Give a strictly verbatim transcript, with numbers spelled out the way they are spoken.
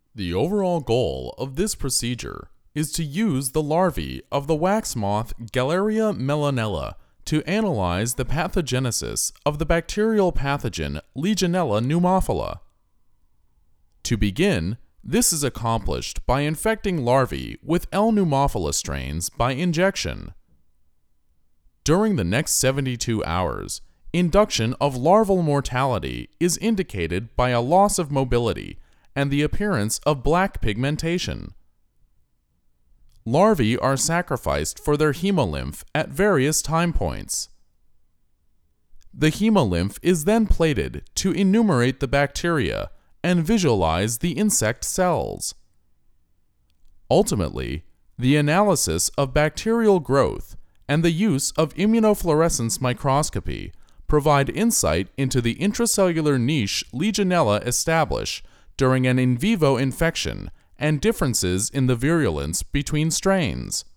The overall goal of this procedure is to use the larvae of the wax moth Galleria melanella to analyze the pathogenesis of the bacterial pathogen Legionella pneumophila. To begin, this is accomplished by infecting larvae with L. pneumophila strains by injection. During the next seventy-two hours, induction of larval mortality is indicated by a loss of mobility and the appearance of black pigmentation. Larvae are sacrificed for their hemolymph at various time points. The hemolymph is then plated to enumerate the bacteria and visualize the insect cells. Ultimately, the analysis of bacterial growth and the use of immunofluorescence microscopy provide insight into the intracellular niche Legionella establish during an in vivo infection and differences in the virulence between strains.